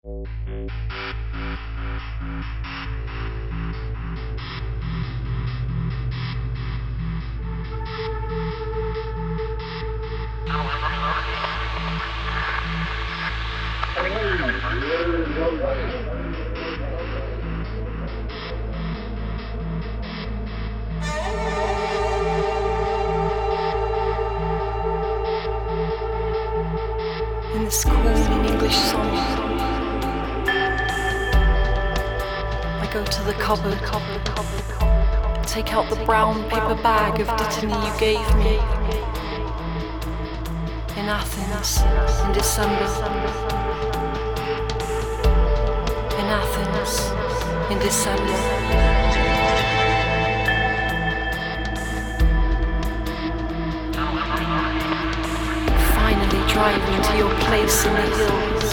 In this corny English song, I go to the cupboard, take out the brown paper bag of Dittany you gave me in Athens in December. In Athens in December. Driving to your place in the hills,